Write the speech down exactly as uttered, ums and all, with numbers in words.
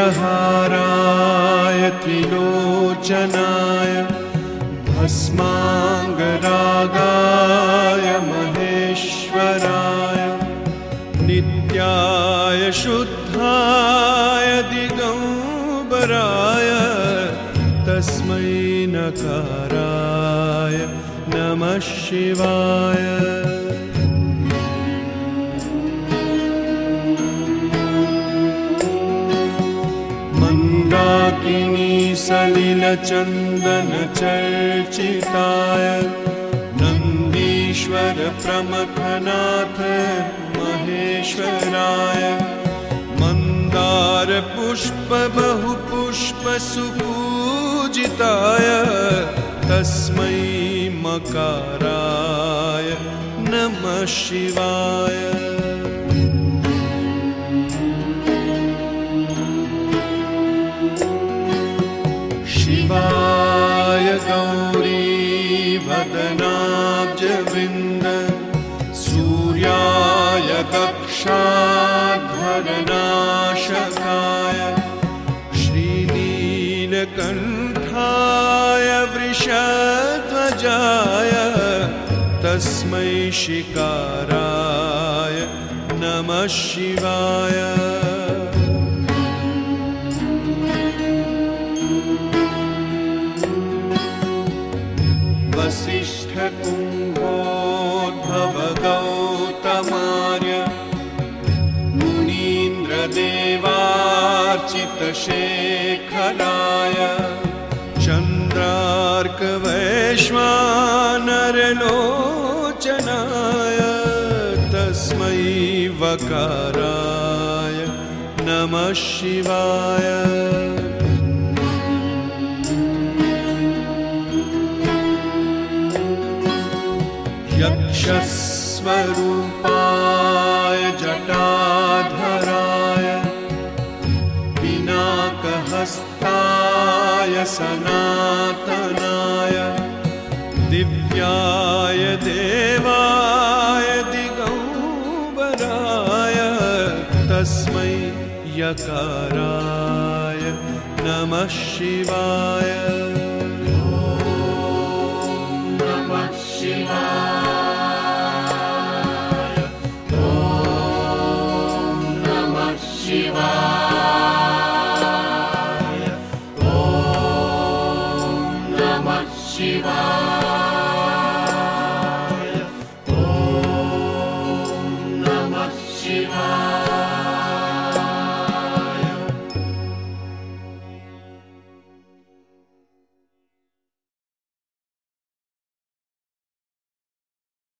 नेत्रहाराय त्रिलोचनाय भस्माङ्गरागाय महेश्वराय नित्याय शुद्धाय दिगम्बराय तस्मै नकाराय नमः शिवाय। मन्दाकिनी सलिलचन्दन चर्चिताय नन्दीश्वर प्रमथनाथ महेश्वराय मन्दार पुष्प बहुपुष्प सुपूजिताय तस्मै मकाराय नमः शिवाय। शिवाय गौरी वदनाब्जविन्द सूर्याय दक्षाध्वरनाशकाय श्रीनीलकण्ठाय वृषध्वजाय तस्मै शिकाराय नमः शिवाय। वसिष्ठकुम्भोद्भव गौतमार्य मुनीन्द्रदेवार्चितशेखराय चन्द्रार्कवैश्वानरलोचनाय तस्मै वकाराय नमः शिवाय। यक्षस्वरूपाय जटाधराय पिनाकहस्ताय सनातनाय दिव्याय देवाय दिगम्बराय तस्मै यकाराय नमः शिवाय। नमः शिवाय। शिवाय ॐ नमः शिवाय।